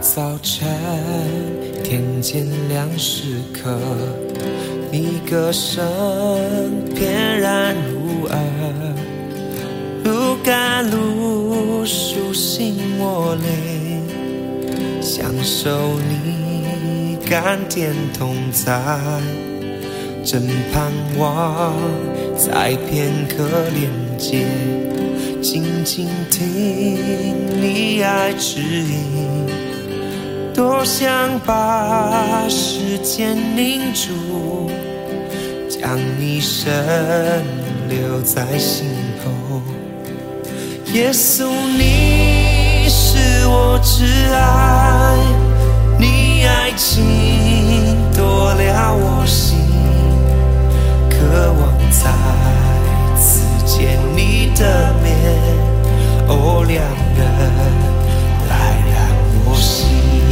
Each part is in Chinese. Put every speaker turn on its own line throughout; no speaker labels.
早晨天渐亮时刻，你歌声翩然入耳，如甘露舒醒我灵，享受你甘甜同在，真盼望在片刻连接，静静听你爱指引，多想把时间凝住，将你深留在心头。耶稣，你是我挚爱，你爱情夺了我心，渴望再次见你的面，哦，两人来让我心。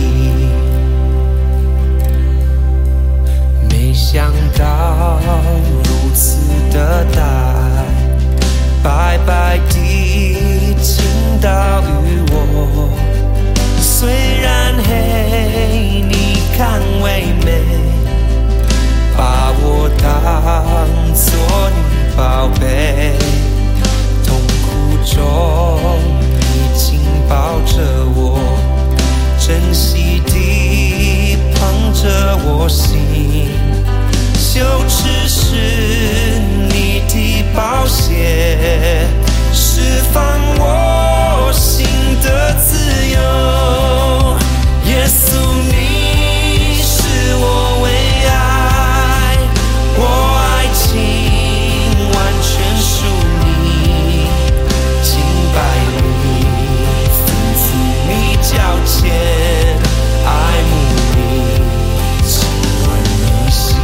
没想到如此的大爱，白白地倾倒于我，虽然黑你看为美，把我当作你宝贝，痛苦中你紧抱着我，珍惜地捧着我心，羞耻是你的宝血，释放我心的自由。耶稣，你是我唯爱，我爱情完全属你，敬拜你，吩咐你交钱，爱慕你，亲吻你心。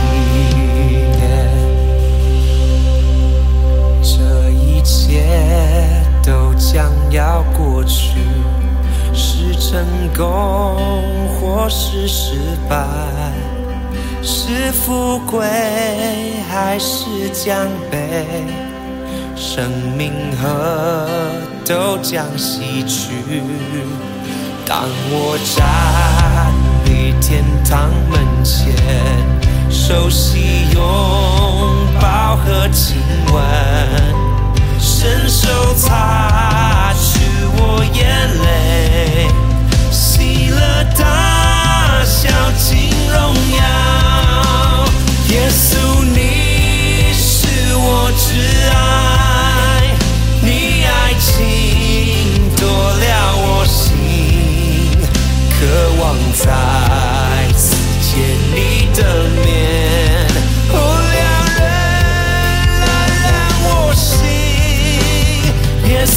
这一切都将要过去，是成功或是失败，是富贵还是奖杯，生命和都将逝去。当我站立天堂门前，熟悉拥抱和亲吻，伸手擦去我眼泪，喜乐大笑尽荣耀。耶稣，你是我挚爱，你爱情夺了我心，渴望再次见你的面，哦，两人来让我心。耶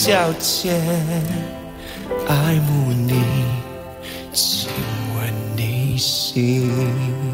交接，爱慕你，亲吻你心。